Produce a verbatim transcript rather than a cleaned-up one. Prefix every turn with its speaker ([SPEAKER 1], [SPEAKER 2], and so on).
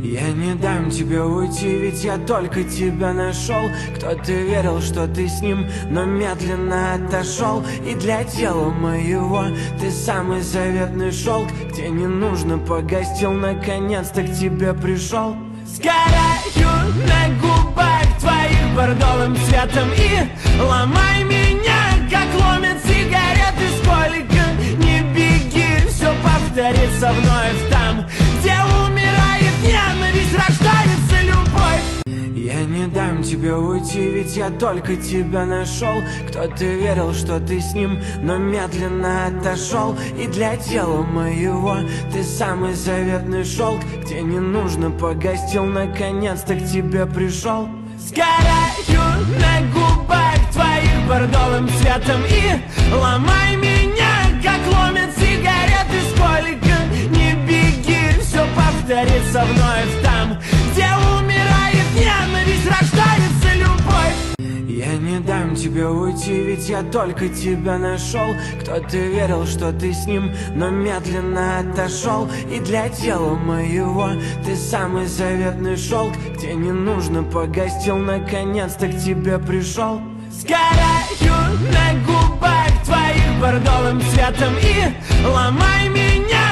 [SPEAKER 1] Я не дам тебе уйти, ведь я только тебя нашел. Кто-то верил, что ты с ним, но медленно отошел. И для тела моего ты самый заветный шелк, где не нужно погостил, наконец-то к тебе пришел. Сгораю на губах твоих бордовым цветом и ломай меня, как ломят сигареты. Сколько не беги, все повторится вновь там, где умирает ненависть, рождается любовь. Я не дам тебе уйти, ведь я только тебя нашел. Кто-то верил, что ты с ним, но медленно отошел. И для тела моего ты самый заветный шелк, где не нужно погостил, наконец-то к тебе пришел. Сгораю на губах твоих бордовым цветом и ломай меня, как ломят сигареты. Сколько не беги, все повторится вновь там, где умирает ненависть, рождается любовь. Я не дам тебе уйти, ведь я только тебя нашел. Кто-то верил, что ты с ним, но медленно отошел. И для тела моего ты самый заветный шелк, где не нужно погостил, наконец-то к тебе пришел. Сгораю на губах твоих бордовым цветом и ломай меня,